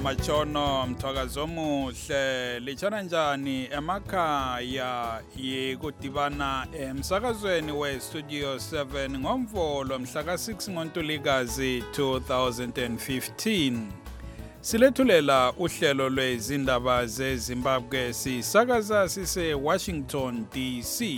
Machono mthwakazi omuhle litshana njani emakhaya yekudibana emsakazweni we-Studio 7 ngomvolo mhla ka-6 ngoNtulikazi 2015 silethulela uhlelo lwezindaba zeZimbabwe sisakaza sise-Washington DC.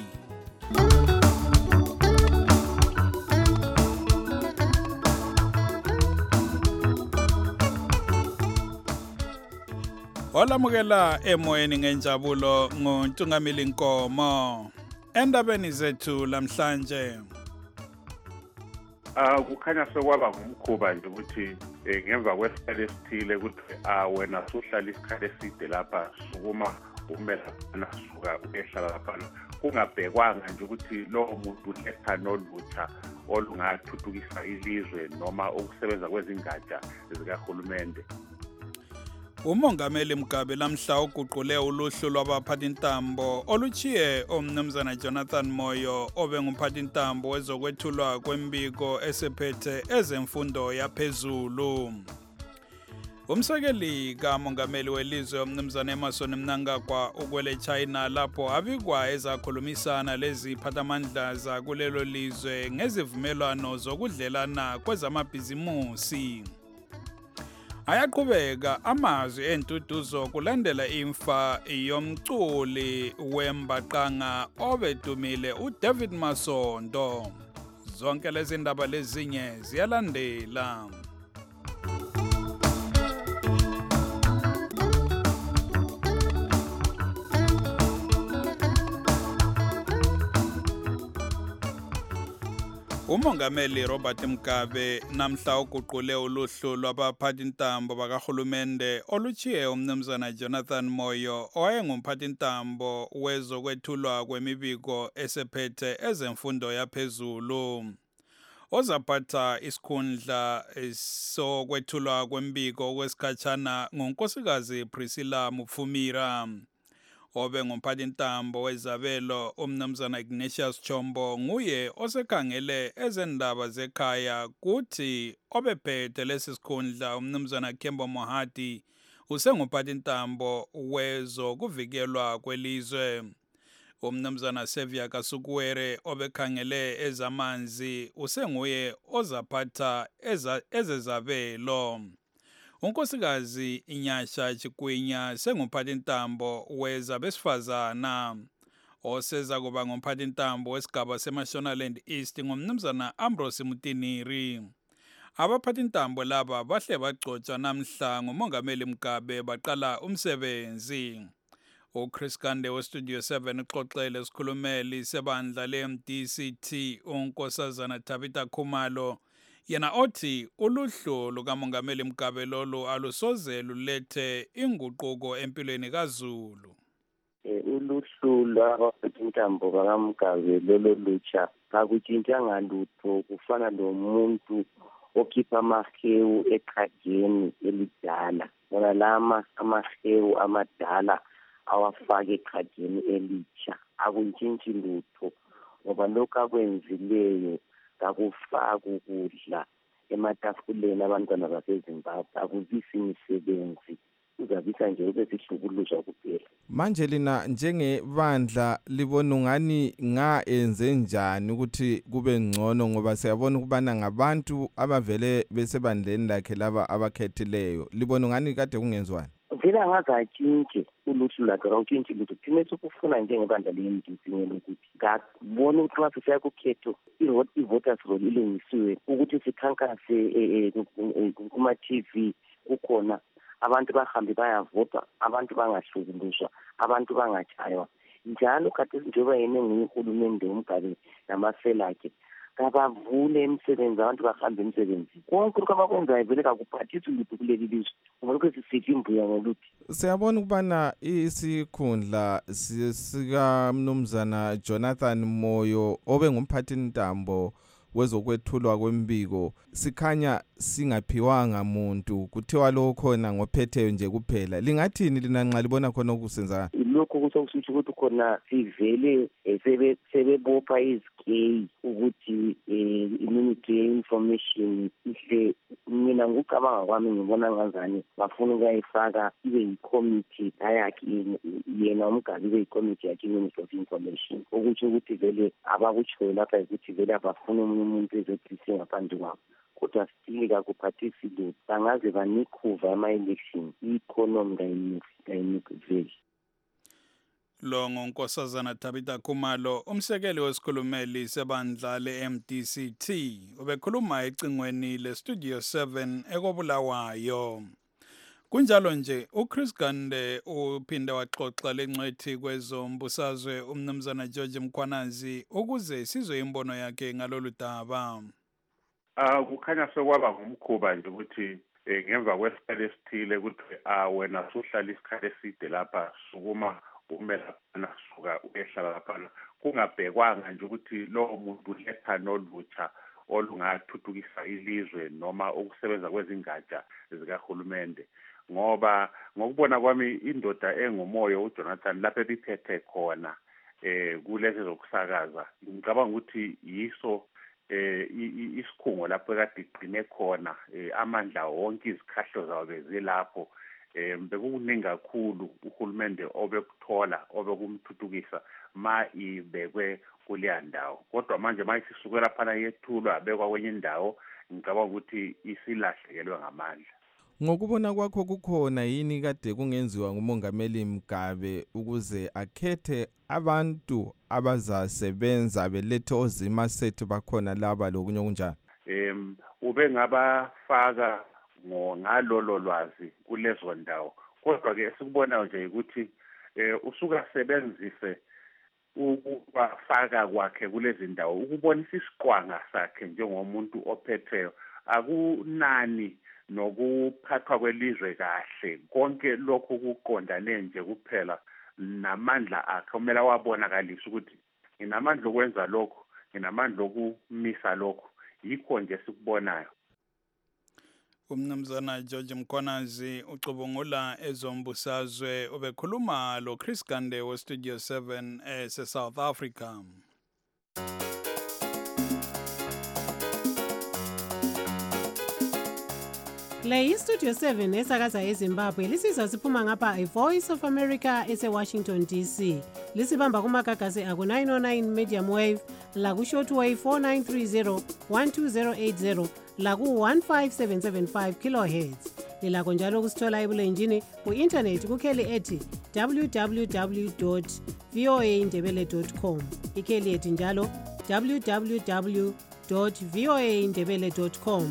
Olamukela emoyeni ngenjabulo nguNtungamili Nkomo. Endabeni zethu lamhlanje kukhanya sokwaba ngumkhuba nje ukuthi ngemva kwesikhathi esithile ukuthi wena usuhlala isikhathi eside lapha sukuma umela nasuka uyehlala lapha kungabhekwanga nje ukuthi lowo muntu uhlethana olutsha olungathuthukisa ilizwe noma ukusebenza kwezingatsha zikahulumende. Umongameli Mugabe lamhla uguqule uluhlu lwabaphathintambo oluchiye omnumzana Jonathan Moyo obe ngumphathintambo wezokwethulwa kwembiko esephethe ezemfundo yaphezulu. Umsekeli kamongameli welizwe omnumzana Emmerson Mnangagwa ukwele China lapho abikwa ezakhulumisana lezi phathamandla zakulelo lizwe ngezivumelwano zokudlelana kwezamabhizimusi. Ayaqhubeka amazwi entuduzo kulandela imfa yomculi wembaqanga obedumile uDavid Masondo. Zonke lezi ndaba lezinye ziyalandela. Umongameli Robert Mugabe namhla uguqule uluhlu lwabaphathintambo bakahulumende oluchiye umnumzana Jonathan Moyo owayengumphathintambo wezokwethulwa kwemibiko esephethe ezemfundo yaphezulu. Ozaphatha isikhundla sokwethulwa kwembiko kwesikhatshana ngunkosikazi Priscilla Mufumira. Obe ngumphathintambo wezabelo umnumzana Ignatius Chombo nguye osekhangele ezendaba zekhaya kuthi obephethe lesi sikhundla umnumzana Kembo Mohadi usengumphathintambo wezokuvikelwa kwelizwe. Umnumzana Sevia Kasukuwere obekhangele ezamanzi usenguye ozaphatha ezezabelo. Unkosikazi Inyasha Chikwinya sengumphathintambo wezabesifazana. Oseza kuba ngumphathintambo wesigaba seMashonaland East ngumnumzana Ambrose Mutiniri. Abaphathintambo laba bahle bagcotshwa namhla ngumongameli Mugabe baqala umsebenzi. uChris Kande weStudio 7 uxoxele isikhulumeli sebandla leMDCT unkosazana Tabitha Khumalo. Yena othi uluhlu lukamongameli Mugabe lolu alusoze lulethe inguquko empilweni kaZulu. Uluhlu lwabaphathintambo bakaMugabe lolo lutsha akutshintshanga lutho kufana lomuntu okhipha amahewu eqhageni elidala. Bona lama amahewu amadala awafake eqhageni elitsha akuntshintshi lutho ngoba lokho akwenzileyo kakufaka ukudla ematafuleni abantwana baseZimbabwe akuzisi imisebenzi uzabisa nje ubesihlukuluzwa kuphela. Manje lina njengebandla libona ungani enze njani ukuthi kube ngcono ngoba siyabona ukubana ngabantu abavele besebandleni lakhe laba abakhethileyo libona ungani kade kungenziwani? Vela ngazatshintshi uluhlu lakhe awutshintshi lutho thina sokufuna njengebandla leMDC ukuthi ngabona ukuthi nxa sisiya kukhetho i-voters roll ilungisiwe ukuthi sikhankase kuma-TV kukhona abantu bahambe bayavota abantu bangahlukuluzwa abantu bangatshaywa njalo kade njengoba yena nguye uhulumende uMugabe namasela akhe kabavule imisebenzi abantu bahambe emsebenzini konke lokho abakwenzayo vele kakuphathisi lutho kuleli lizwe ngoba lokho sisithi imbuya ngoluthi. Siyabona ukubana isikhundla sikamnumzana Jonathan Moyo obe ngumphathintambo wezokwethulwa kwembiko sikhanya singaphiwanga muntu kuthiwa lo khona ngophetheyo nje kuphela. Lingathini lina nxa libona khona okusenzakala? lokho kusokusho ukuthi khona sivele sebebopha izikeyi ukuthi i-Ministry ye-Information ihle. Mina ngicabanga kwami ngibona ngazani bafuna ukuyifaka ibe yi-committee yakhe yena umgabi ibe yi-committee yakhe i-Ministry of Information, ukuthi vele abakutshoyo lapha ukuthi vele abafuna omunye umuntu ezophisa ngaphandle kwabo. Kodwa still kakuphathisi lutho, bangaze banikhuva ama-election, i-economy kayinikuveli. Lo nguNkosazana Tabitha Khumalo, umsekeli wesikhulumeli sebandla le-MDCT, ubekhuluma ecingweni le-Studio 7 ekobulawayo. Kunjalo nje uChris Gande uphinde waxoxa lengcwethi kwezombusazwe umnumzana George Mkhwanazi ukuze sizwe imbono yakhe ngalolu daba. Kukhanya sekwaba ngumkhuba nje ukuthi ngemva kwesikhathi esithile ukuthi wena suhlala isikhathi eside lapha sukuma umela phana suka uyehlala laphana, kungabhekwanga nje ukuthi lowo muntu uletha nolutsha olungathuthukisa ilizwe noma ukusebenza kwezingatsha zikahulumende. Ngoba ngokubona kwami indoda engumoyo uJonathan lapha ebiphethe khona kulezi zokusakaza, ngicabanga ukuthi yiso isikhungo lapho ekade igcine khona amandla wonke izikhahlo zawo bezilapho. Bekukuningi kakhulu uhulumende obekuthola obekumthuthukisa ma ibekwe kuleya ndawo, kodwa manje ma isisukela phana yethulwa abekwa kwenye indawo, ngicabanga ukuthi isilahlekelwe ngamandla. Ngokubona kwakho kukhona yini kade kungenziwa nguMongameli Mugabe ukuze akhethe abantu abazasebenza belethe ozima sethu bakhona laba lokunye kunjani? Ube ngabafaka ngalolo lwazi kulezo ndawo, kodwa ke sikubonayo nje ukuthi usuka sebenzise ukufaka kwakhe kulezi ndawo ukubonisa isiqwanga sakhe njengomuntu ophetheyo, akunani nokuphathwa kwelizwe kahle. Konke lokho kuqondane nje kuphela namandla akhe, kumele wabonakalisa ukuthi nginamandla okwenza lokho, nginamandla okumisa lokho. Yikho nje sikubonayo. Umnumzana George Mkhwanazi ucubungula ezombusazwe ubekhuluma lo Chris Gande we-Studio 7 South Africa. Le iStudio 7 esakaza eZimbabwe lisizwa siphuma ngapha iVoice of America ese-Washington DC. Lisibamba kumagagasi aku-909 medium wave, laku-shortwave 4930 12080, laku-15775 kilohertz. Lilakho njalo kusithola ebulenjini ku-internet kukheli ethi www.voaindebele.com. Ikheli ethi njalo www.voaindebele.com.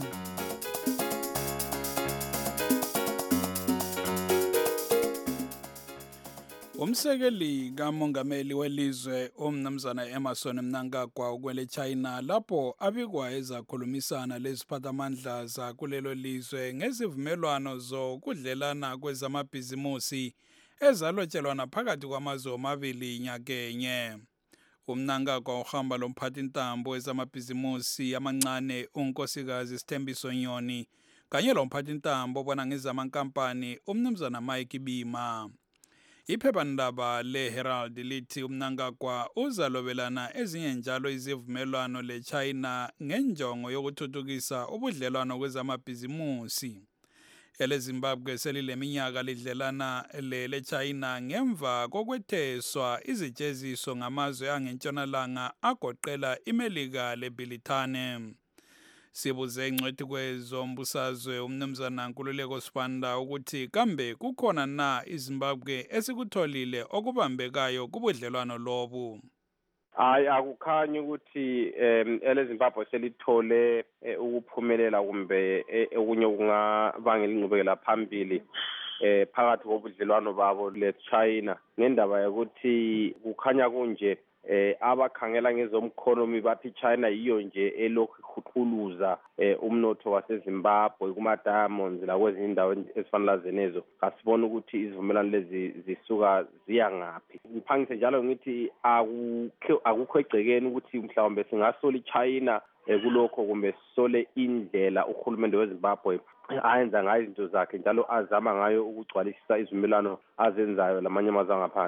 Umsekeli kamongameli welizwe umnumzana Emmerson Mnangagwa ukwele China lapho abikwa ezakhulumisana leziphathamandla zakulelo lizwe ngezivumelwano zokudlelana kwezamabhizimusi ezalotshelwana phakathi kwamazwe omabili nyakenye. Umnangagwa uhamba lomphathintambo wezamabhizimusi amancane unkosikazi Sithembiso Nyoni kanye lomphathintambo obona ngezamankampani umnumzana Mike Bima. Iphephandaba le-Herald lithi uMnangagwa uzalobelana ezinye njalo izivumelwano le-China ngenjongo yokuthuthukisa ubudlelwano kwezamabhizimusi. EleZimbabwe selileminyaka lidlelana le-China ngemva kokwetheswa izijeziso ngamazwe angentshonalanga agoqela iMelika leBrithani. Sibuze ingcwethi kwezombusazwe umnumzana Nkululeko Sibanda ukuthi kambe kukhona na iZimbabwe esikutholile okubambekayo kubudlelwano lobu. Hayi, akukhanyi ukuthi eleZimbabwe selithole ukuphumelela kumbe okunye kungabangela ingqubekela phambili phakathi kobudlelwano babo le-China ngendaba yokuthi kukhanya kunje abakhangela ngezomkhonomi bathi China yiyo nje elokhu ikhuluza umnotho waseZimbabwe kuma-diamonds lakwezinye indawo ezifana lazenezo. Asibona ukuthi izivumelwano lezi zisuka ziya ngaphi. Ngiphangise njalo ngithi akukho egcekeni ukuthi mhlawumbe singasola iChina kulokho kumbe sisole indlela uhulumende weZimbabwe ayenza ngayo izinto zakhe njalo azama ngayo ukugcwalisisa izivumelwano azenzayo lamanye amazwe angaphandle.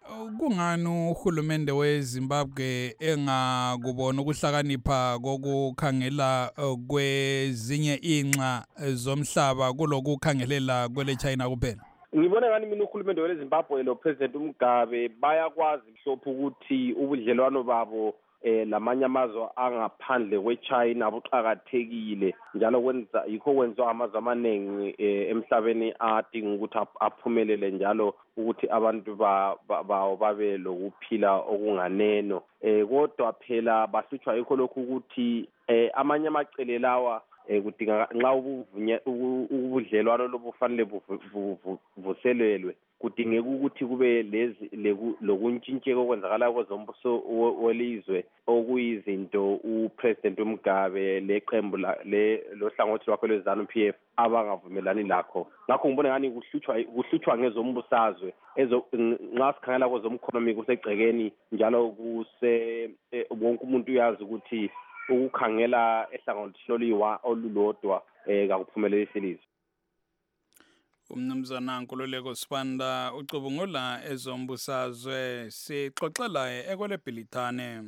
kungani uhulumende weZimbabwe engakubona ukuhlakanipha kokukhangela kwezinye inxa zomhlaba kulokukhangelela kwele China kuphela? Ngibona ngani mina uhulumende weZimbabwe lo President Mugabe bayakwazi mhlophe ukuthi ubudlelwano babo lamanye amazwe angaphandle kweChina buqhakathekile njalo kwenziwa amazwe amaningi emhlabeni adinga ukuthi aphumelele njalo ukuthi abantu babe lokuphila okunganeno kodwa phela bahlutshwa yikho lokhu ukuthi amanye amacele lawa kudinga nxa ubudlelwano lobufanele buvuselelwe kudingeka ukuthi kube lokuntshintsheka okwenzakala kwezombuso welizwe okuyizinto uPresident Mugabe leqembu lohlangothi lwakhe lweZANU-PF abangavumelani lakho. Ngakho ngibona ngani kuhlutshwa ngezombusazwe nxa sikhangela kwezomkhonomi kusegcekeni njalo wonke umuntu uyazi ukuthi ukukhangela ehlangothini olulodwa kakuphumelelisi ilizwe. Umnumzana Nkululeko Sibanda ucubungula ezombusazwe sixoxela ekwele Bhilithane.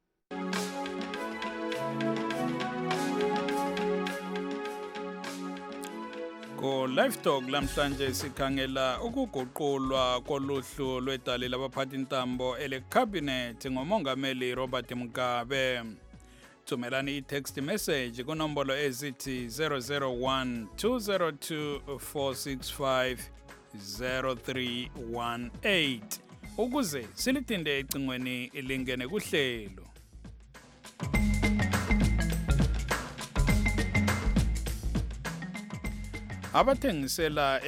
Ko Live Talk lamhlanje sikhangela ukuguqulwa koluhlu lwedali labaphathi ntambo elecabinet ngomongameli Robert Mugabe. Thumelani i-text message kunombolo ezithi 001-202-465-0318 ukuze silithinde ecingweni ilingene kuhlelo. Abathengisela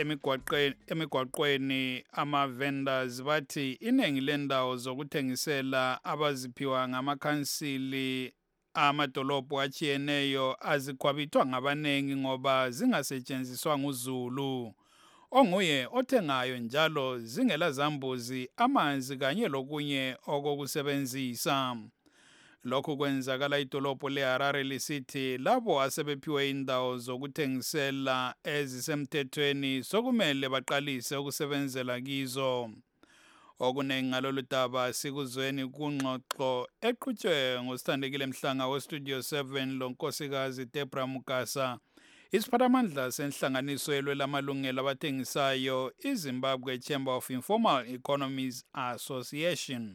emigwaqweni ama-vendors bathi iningi lendawo zokuthengisela abaziphiwa ngamakhansili amadolobho achiyeneyo azikwabithwa ngabanengi ngoba zingasetshenziswa nguZulu onguye othengayo njalo zingela zambuzi amanzi kanye lokunye okokusebenzisa. Lokhu kwenzakala idolobho leHarare lisithi labo asebephiwe indawo zokuthengisela ezisemthethweni sokumele baqalise ukusebenzela kizo. Okunengi ngalolu daba sikuzweni kungxoxo eqhutshwe ngosithandekile Mhlanga weStudio 7 lonkosikazi Debra Mugasa isiphathamandla senhlanganiso yelwelamalungelo abathengisayo iZimbabwe Chamber of Informal Economies Association.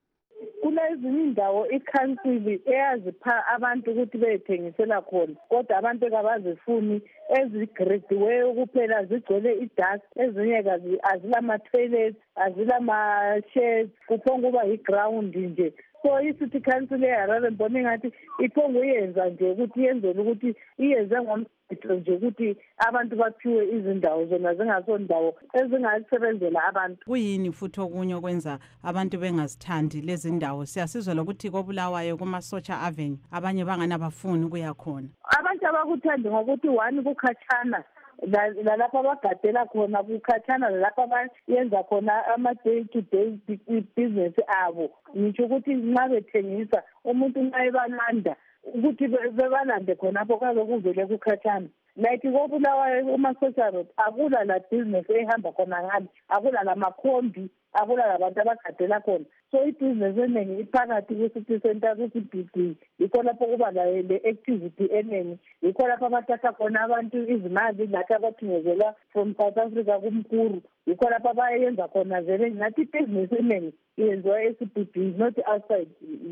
Kulezinye indawo ikhansili eyazipha abantu ukuthi bethengisela khona kodwa abantu kabazifuni ezigrediweyo kuphela zigcwele idust ezinye azilama-toilets azilama-sheds kuphonguba yi-ground nje. So i-city council eHarare mbona engathi iphonguyenza nje ukuthi yenzele ukuthi iyenze ngomthetho nje ukuthi abantu baphiwe izindawo zona zingasondawo ezingasebenzela abantu. Kuyini futhi okunye okwenza abantu bengazithandi lezi ndawo? Siyasizwa lokuthi koBulawayo kuma-Socha Avenue abanye banganabafuni ukuya khona. Abantu abakuthandi ngokuthi one kukhatshana lalapha abagadela khona kukhatshana lalapha abayenza khona ama-day to day business abo. Ngitsho ukuthi nxa bethengisa umuntu nxa ebalanda ukuthi bebalande khonapho kaze kuvele kukhatshana. Like koBulawayo kuma-Social Road akula la business ehamba khona ngalo, akula lamakhombi, akula labantu abagadela khona. So i-business eningi iphakathi kwi-city center kwi-CBD, yikho lapho kuba le-activity eningi, yikho lapho abathatha khona abantu izimali lathi abathumezela from South Africa kumkuru, yikho lapho abayenza khona vele ngathi i-business eningi yenziwa e-CBD not outside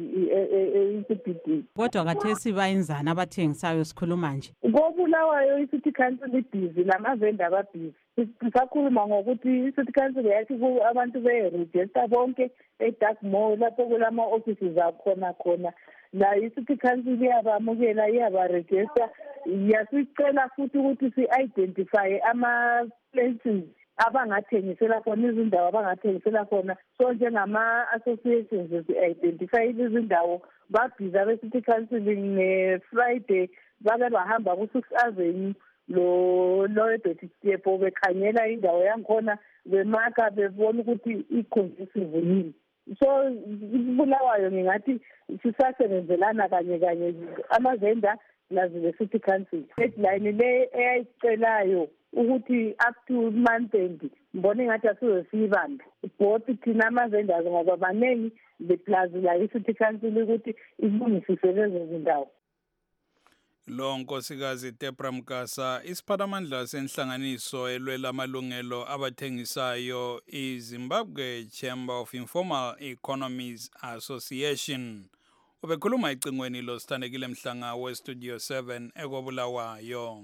i-CBD. Kodwa kathesi bayenzani abathengisayo sikhuluma nje? koBulawayo i-city council ibhizi lamavenda ababhizi. Sisakhuluma ngokuthi i-city council yathi abantu be-register bonke eDark Mall lapho kulama-offices akhona la i-city council iyabamukela iyabaregister. Yasicela futhi ukuthi si-identify ama-places abangathengisela khona izindawo abangathengisela khona. So njengama-associations si-identify izindawo babhiza be-city council nge-Friday bake bahamba ku-6 Avenue lo-Edward Stepo bekhangela indawo yankhona bemaka bebona ukuthi i-conducive yini. So iBulawayo ngingathi sisasebenzelana kanye amazenda nazi le-city council. Deadline le eyayicelayo ukuthi up to month end mbone ngathi asizosiyibambe both thina ama-vendors ngoba baningi beplazi la i-city council ukuthi ilungisise lezo zindawo. Lo nkosikazi Debra Mgasa isiphathamandla senhlanganiso elwela amalungelo abathengisayo iZimbabwe Chamber of Informal Economies Association. Ubekhuluma icingweni lo Sithandekile Mhlanga weStudio 7 eKobulawayo.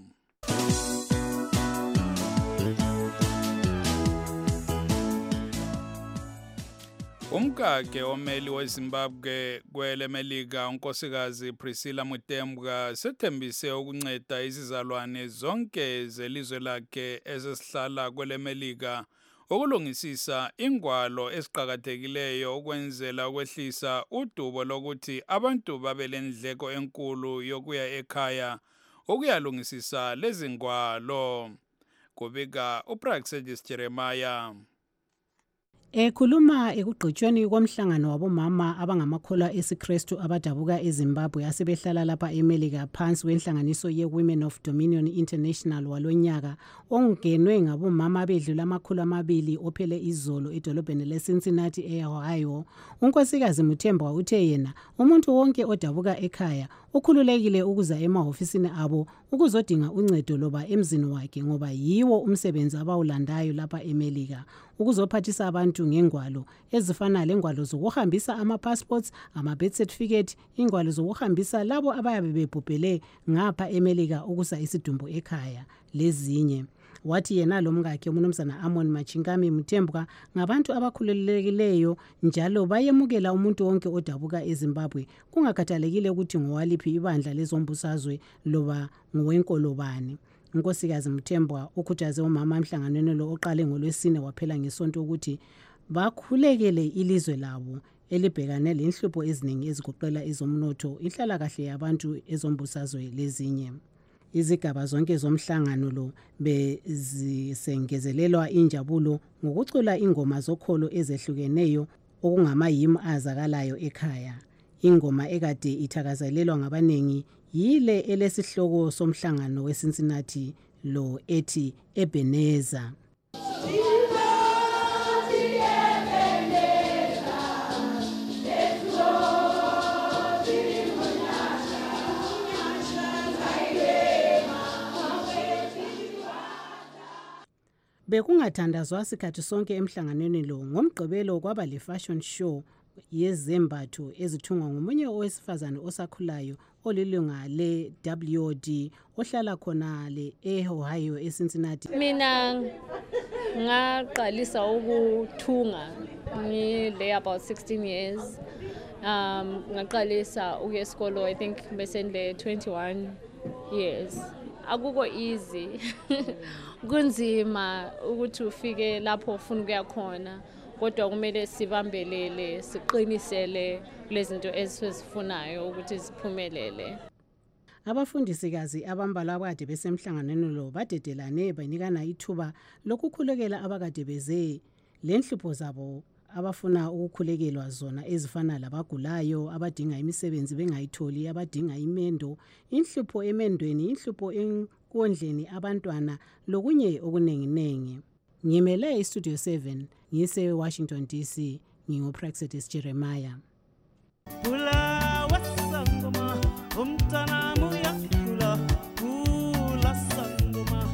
Umkakhe omeli weZimbabwe kwele Melika unkosikazi Priscilla Mutembwa sethembise ukunceda izizalwane zonke zelizwe lakhe ezesihlala kwele Melika ukulungisisa ingwalo esiqhakathekileyo ukwenzela ukwehlisa udubo lokuthi abantu babelendleko enkulu yokuya ekhaya ukuyalungisisa lezi ngwalo. Kubika uPraxedis Jeremiah. Ekhuluma ekugqitshweni komhlangano wabomama abangamakholwa esiKristu abadabuka eZimbabwe asebehlala lapha eMelika phansi kwenhlanganiso ye-Women of Dominion International walonyaka ongenwe ngabomama abedlula 200 ophele izolo edolobheni leCincinnati eOhio. Unkosikazi Mutembwa uthe yena umuntu wonke odabuka ekhaya ukhululekile ukuza emahofisini abo ukuzodinga uncedo loba emzini wakhe ngoba yiwo umsebenzi abawulandayo lapha eMelika ukuzophathisa abantu ngengwalo ezifana lengwalo zokuhambisa ama-passports, ama-birth certificate, ingwalo zokuhambisa labo abayabe bebhubhele ngapha eMelika ukusa isidumbu ekhaya lezinye. Wathi yena lomkakhe uMnumzana Amon Machingami Mutembwa ngabantu abakhululekileyo njalo bayemukela umuntu wonke odabuka eZimbabwe kungakhathalekile ukuthi ngowaliphi ibandla lezombusazwe loba ngowenkolobani. Unkosikazi Mutembwa ukhuthaze umama emhlanganweni lo oqale ngoLwesine waphela ngeSonto ukuthi bakhulekele ilizwe labo elibhekane lenhlupho eziningi ezigoqela ezomnotho, inhlala kahle yabantu ezombusazwe lezinye. Izigaba zonke zomhlangano lo bezisengezelelwa injabulo ngokucula ingoma zokholo ezehlukeneyo okungama-hymn azakalayo ekhaya. Ingoma ekade ithakazelelwa ngabanengi yile elesihloko somhlangano weCincinnati lo ethi Ebenezer. Bekungathandazwa sikhathi sonke emhlanganweni lo ngomgqibelo kwaba le fashion show yezembatho ezithungwa ngomunye owesifazane osakhulayo olilunga le-WOD ohlala khona le eOhio eCincinnati. Mina ngaqalisa ukuthunga ngile about 16 years. Ngaqalisa ukuya esikolo I think besendle 21 years. Akuko easy. Kunzima ukuthi ufike lapho ufuna ukuya khona. Kodwa kumele sibambelele siqinisele kulezinto esizifunayo ukuthi siphumelele. Abafundisikazi abambalwa abakade besemhlanganweni lo badedelane banikana ithuba lokukhulekela abakade beze lenhlupho zabo abafuna ukukhulekelwa zona ezifana labagulayo abadinga imisebenzi bengayitholi abadinga imendo, inhlupho emendweni, inhlupho enkondleni abantwana lokunye okunenginengi. Ngimele iStudio 7 ngise Washington DC nginguPraxedis Jeremiah. Pula wasangoma umtana muya pula sangoma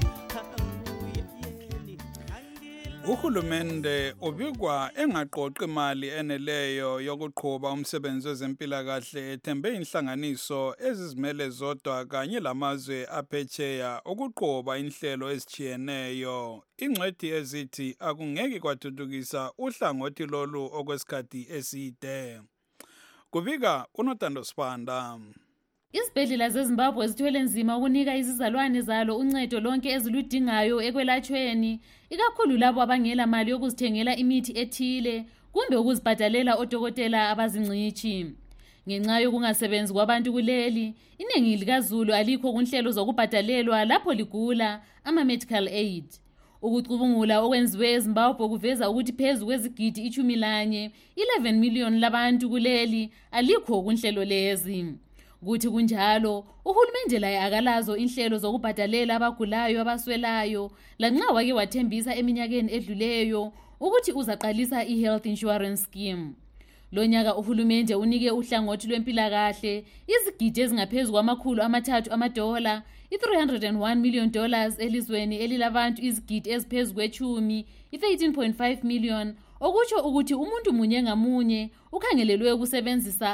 Uhulumende ubikwa engaqoqi imali eneleyo yokuqhuba umsebenzi wezempilakahle ethembe inhlanganiso ezizimele zodwa kanye lamazwe aphetsheya ukuqhuba inhlelo ezijiyeneyo. Ingcwethi ezithi akungeke kwathuthukisa uhlangothi lolu okwesikhathi eside. Kubika uNotando Sibanda. Izibhedlela zeZimbabwe zithwele nzima ukunika izizalwane zalo uncedo lonke eziludingayo ekwelatshweni, ikakhulu labo abangela mali yokuzithengela imithi ethile kumbe ukuzibhadalela odokotela abazingcitshi. Ngenxa yokungasebenzi kwabantu kuleli, iningi likaZulu alikho kunhlelo zokubhadalelwa lapho ligula ama-medical aid. Ukucubungula okwenziwe eZimbabwe kuveza ukuthi phezu kwezigidi 11 million labantu kuleli alikho kunhlelo lezi. Kuthi kunjalo, uhulumende laye akalazo inhlelo zokubhadalela abagulayo abaswelayo, lanxa wake wathembisa eminyakeni edluleyo ukuthi uzaqalisa i-health insurance scheme. Lo nyaka uhulumende unike uhlangothi lwempilakahle izigidi ezingaphezu $300 $301 million elizweni elilabantu izigidi eziphezu kwechumi, i-13.5 million, okutsho ukuthi umuntu munye ngamunye ukhangelelwe ukusebenzisa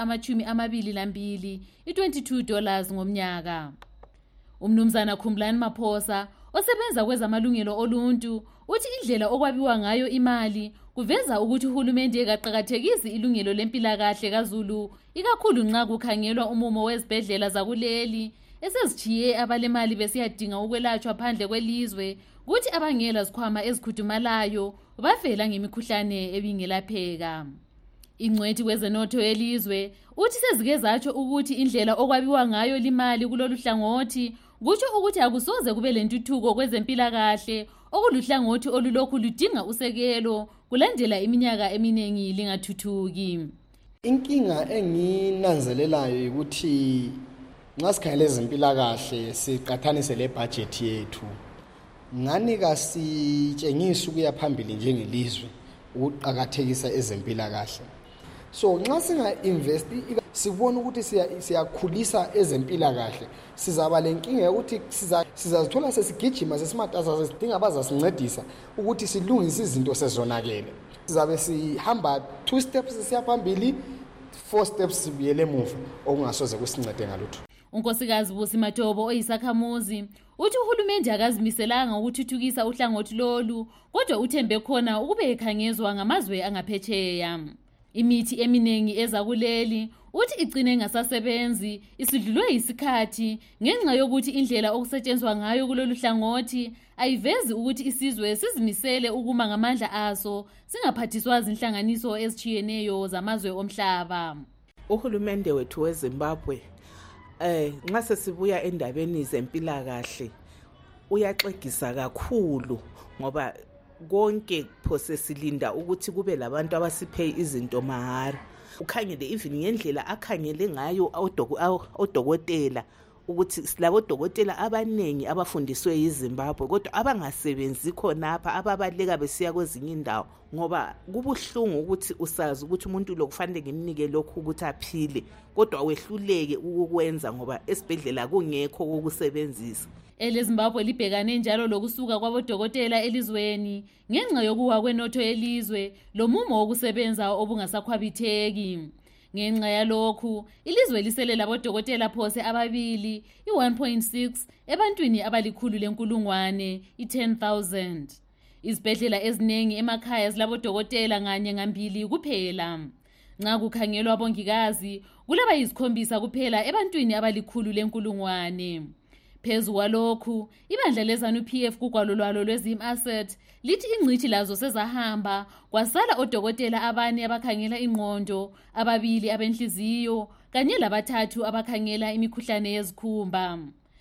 $22 $22 ngomnyaka. Umnumzana Khumlani Maphosa osebenza kwezamalungelo oluntu uthi indlela okwabiwa ngayo imali kuveza ukuthi uhulumende kaqhakathekisi ilungelo lempilakahle kaZulu, ikakhulu nxa kukhangelwa umumo wezibhedlela zakuleli esezithiye abalemali besiyadinga ukwelatshwa phandle kwelizwe, kuthi abangela zikhwama ezikhudumalayo bafela ngemikhuhlane ebingelapheka. Ingcwethi kwezenotho yelizwe uthi sezike zatsho ukuthi indlela okwabiwa ngayo limali kulolu hlangothi kutsho ukuthi akusoze kube lentuthuko kwezempilakahle okuluhlangothi olulokhu ludinga usekelo kulandela iminyaka eminingi lingathuthuki. Inkinga enginanzelelayo ukuthi nxa sikhangele ezempilakahle siqathanise le budget yethu, ngani kasitshengisa ukuya phambili njengelizwe ukuqakathekisa ezempilakahle. So nxa singa-invest sibona ukuthi siyakhulisa ezempilakahle, sizaba lenkinga yokuthi sizazithola sesigijima sesimatasa sesidinga abazasincedisa ukuthi silungise izinto sezonakele. Sizabe sihamba 2 steps siya phambili, 4 steps sibuyele emuva okungasoze kusincede ngalutho. Unkosikazi Busi Matobo oyisakhamuzi uthi uhulumende akazimiselanga ukuthuthukisa uhlangothi lolu, kodwa uthembe khona ukube ekhangezwa ngamazwe angaphetsheya. Imithi eminingi eza kuleli uthi igcine ingasasebenzi, isidlulwe isikhathi ngenxa yokuthi indlela okusetshenzwa ngayo kulolu hlangothi ayivezi ukuthi isizwe sizimisele ukuma ngamandla aso singaphathiswa zinhlanganiso ezitshiyeneyo zamazwe omhlaba. Uhulumende wethu weZimbabwe nxa sesibuya endabeni zempilakahle uyaxegisa kakhulu, ngoba konke phose silinda ukuthi kube labantu abasiphe izinto mahara. Ukhangele even ngendlela akhangele ngayo odokotela ukuthi silabodokotela abanengi abafundiswe yiZimbabwe kodwa abangasebenzi khonapha, ababaleka besiya kwezinye indawo, ngoba kubuhlungu ukuthi usazi ukuthi umuntu lo kufanele ngimnike lokhu ukuthi aphile kodwa wehluleke ukukwenza ngoba esibhedlela kungekho ukusebenzisa. EleZimbabwe libhekane njalo lokusuka kwabodokotela elizweni ngenxa yokuwa kwenotho yelizwe lomumo wokusebenza obungasakhwabitheki. Ngenxa yalokhu ilizwe lisele labodokotela phose ababili, i-1.6 ebantwini abalikhulu lenkulungwane, i-10,000. Izibhedlela eziningi emakhaya zilabodokotela nganye ngambili kuphela. Nxa kukhangelwa abongikazi kulaba yisikhombisa kuphela ebantwini abalikhulu lenkulungwane. Phezu kwalokhu, ibandla leZANU-PF kugwalo lwalo lwezim-asset lithi ingcithi lazo sezahamba, kwasala odokotela abane abakhangela ingqondo, ababili abenhliziyo, kanye labathathu abakhangela imikhuhlane yezikhumba.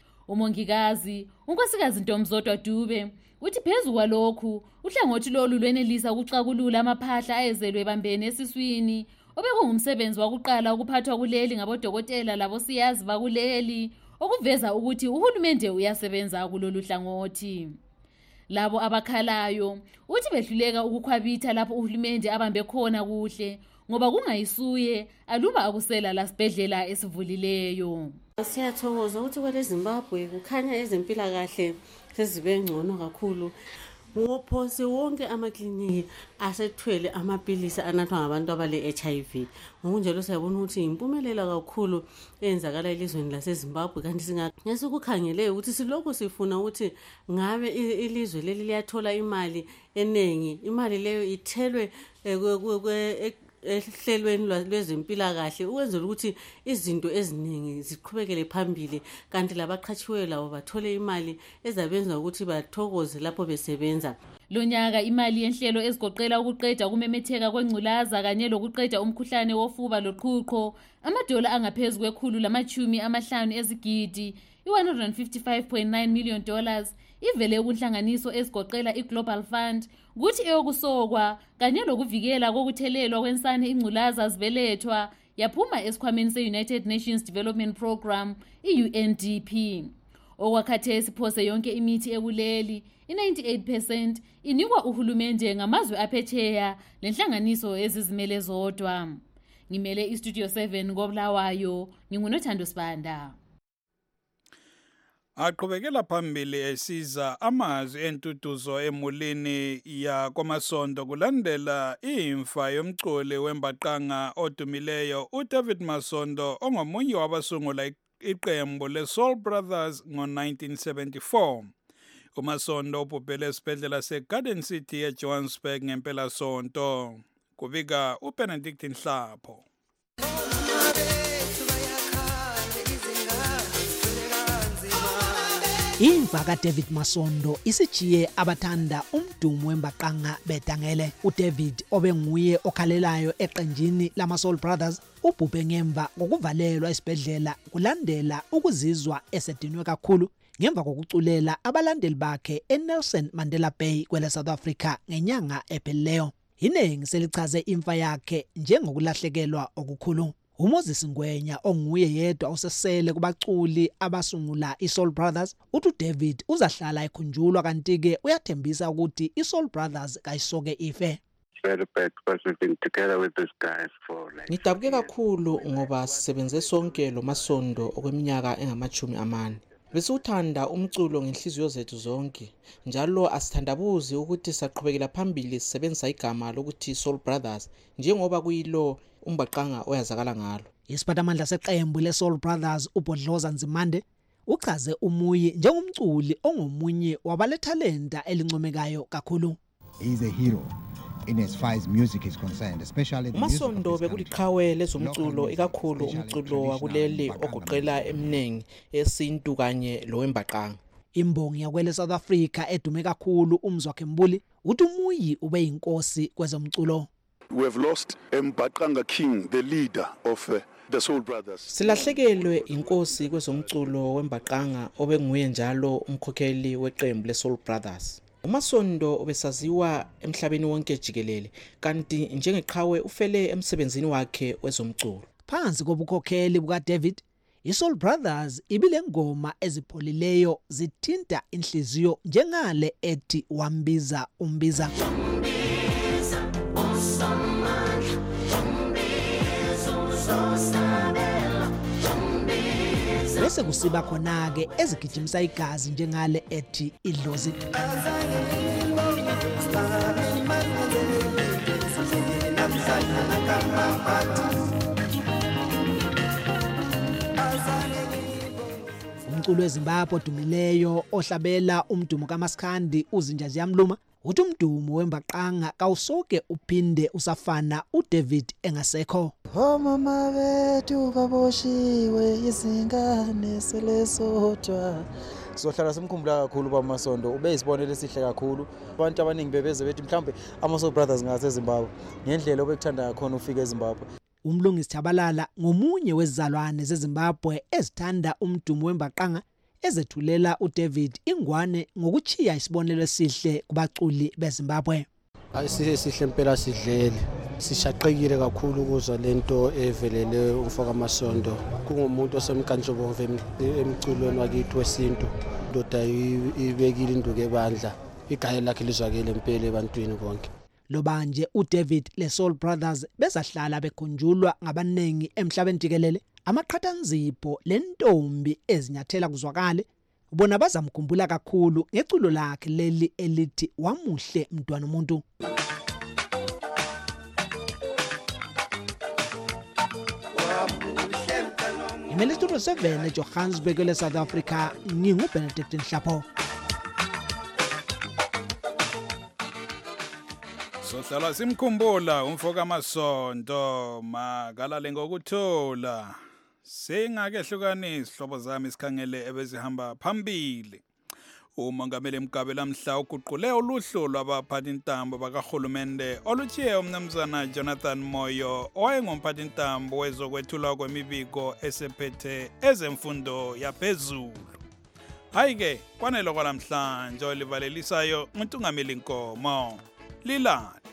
Umongikazi unkosikazi Ntomzodwa Dube uthi phezu kwalokhu uhlangothi lolu lwenelisa ukuxakulula amaphahla ayezelwe bambene esiswini, obekungumsebenzi wakuqala ukuphathwa kuleli ngabodokotela labosiyazi bakuleli, okuveza ukuthi uhulumende uyasebenza kulolu hlangothi. Labo abakhalayo uthi behluleka ukukhwabitha lapho uhulumende abambe khona kuhle, ngoba kungayisuye aluba akusela lasibhedlela esivulileyo. Siyathokoza ukuthi kweleZimbabwe kukhanya ezempilakahle sezibe ngcono kakhulu. Ngophose wonke amakliniki asethwele amaphilisi anathwa ngabantu abale-HIV. Ngokunjalo siyabona ukuthi impumelela kakhulu eyenzakala elizweni laseZimbabwe, kanti ngesikukhangeleyo ukuthi silokhu sifuna ukuthi ngabe ilizwe leli liyathola imali enengi, imali leyo ithelwe ehlelweni lwezempilakahle ukwenzela ukuthi izinto eziningi ziqhubekele phambili, kanti labaqhatshiweyo labo bathole imali ezabenza ukuthi bathokoze lapho besebenza. Lo nyaka imali yenhlelo ezigoqela ukuqeda ukumemetheka kwengculaza kanye lokuqeda umkhuhlane wofuba loqhuqho amadola angaphezu $150 ezigidi, $155.9 million, ivele kunhlanganiso ezigoqela iGlobal Fund, kuthi eyokusokwa kanye lokuvikela kokuthelelwa kwensane ingculaza zibelethwa yaphuma esikhwameni se-United Nations Development Program, i-UNDP. Okwakhathesi phose yonke imithi ekuleli, i-98% inikwa uhulumende ngamazwe aphesheya lenhlanganiso ezizimele zodwa. Ngimele iStudio 7 koBulawayo, nginguNothando Sibanda. Aqhubekela phambili esiza amazwi entutuzo emulini yaKwaMasondo kulandela imfa yomculi wembaqanga odumileyo uDavid Masondo ongomunye wabasungula iqembu leSoul Brothers ngo-1974. uMasondo ubhubhele esibhedlela seGarden City eJohannesburg ngempelasonto. Kubika uBenedict Nhlapho. Imva kaDavid Masondo isijiye abathanda umdumo wembaqanga bedangele. uDavid obenguye okhalelayo eqenjini lamaSoul Brothers ubhubhe ngemva ngokuvalelwa esibhedlela kulandela ukuzizwa esedinwe kakhulu ngemva kokuculela abalandeli bakhe eNelson Mandela Bay kwele South Africa ngenyanga ephelileyo. Iningi selichaze imfa yakhe njengokulahlekelwa okukhulu. uMoses Ngwenya onguye yedwa osesele kubaculi abasungula iSoul Brothers uthi uDavid uzahlala ekhunjulwa kanti ke uyathembisa ukuthi iSoul Brothers kayisoke ife. Ngidabuke kakhulu ngoba sisebenze sonke lo Masondo okweminyaka engama-40. Besiuthanda umculo ngenhliziyo zethu zonke njalo asithandabuzi ukuthi saqhubekela phambili sisebenzisa igama lokuthi Soul Brothers njengoba kuyilo umbaqanga oyazakala ngalo. Isiphathamandla seqembu leSoul Brothers uBodloza Nzimande uchaze umuyi njengomculi ongomunye wabalethalenta elincomekayo kakhulu. He is a hero in as far as music is concerned, especially the Masondo bekuliqhawe lezomculo ikakhulu umculo wakuleli ogoqela eminengi esintu kanye lowembaqanga. Imbongi yakwele South Africa edume kakhulu uMzwakhe Mbuli uthi umuyi ube yinkosi kwezomculo. We have lost Mbaqanga King, the leader of the Soul Brothers. Silahlekelwe inkosi kwezomculo wembaqanga obenguye njalo umkhokheli weqembu leSoul Brothers. uMasondo obesaziwa emhlabeni wonke jikelele kanti njengeqhawe ufele emsebenzini wakhe wezomculo. Phansi kobukhokheli bukaDavid, iSoul Brothers ibile ngoma ezipholileyo zithinta inhliziyo njengale ethi wambiza umbiza. Bese kusiba khona ke ezigijimisa igazi njengale ethi idlozi. Umculo weZimbabwe odumileyo ohlabela umdumo kaMaskandi uZinja Ziyamluma uthi umdumo wembaqanga kawusoke uphinde usafana uDavid engasekho. Mama bethu baboshiwe izingane selesodwa. Sohlala simkhumbula kakhulu baMasondo ube isibonelo esihle kakhulu. Abantu abaningi bebeze bethi mhlambe amaSoul Brothers ngase Zimbabwe ngendlela obekuthanda khona ufika eZimbabwe. Umlungisi Chabalala ngomunye wezizalwane zeZimbabwe ezithanda umdumo wembaqanga ezethulela uDavid ingwane ngokuchiya isibonelo esihle kubaculi beZimbabwe. Ayisihle sihle impela sidlele. Sishaqekile kakhulu ukuzwa lento evelele umfaka Masondo. Kungumuntu osemkantshobomvu emculweni wakithi wesintu. Ndoda ibekile induku ebandla. Igaya lakhe lizwakele impela ebantwini bonke. Lobanje uDavid leSoul Brothers bezahlala bekhunjulwa ngabanengi emhlabeni jikelele. Amaqhathanzipho lentombi ezinyathela kuzwakale bona bazamkhumbula kakhulu ngeculo lakhe leli elithi wamuhle mntwana umuntu. Imele Studio 7 eJohannesburg le South Africa nginguBenedict Nhlapho. Sohlala simkhumbula umfoka Masondo makalale ngokuthola. Singakehlukanisi hlobo zami isikhangele ebezihamba phambili. uMongameli Mgabela Mhla uguqule uluhlu lwabaphathi intambo bakahulumende oluthiye umnumzana Jonathan Moyo owayengumphathi intambo wezokwethulwa kwemibiko esephethe ezemfundo yaphezulu. Hayi-ke kwanele kwalamhlanje olivalelisayo uNtungameli Nkomo. Lila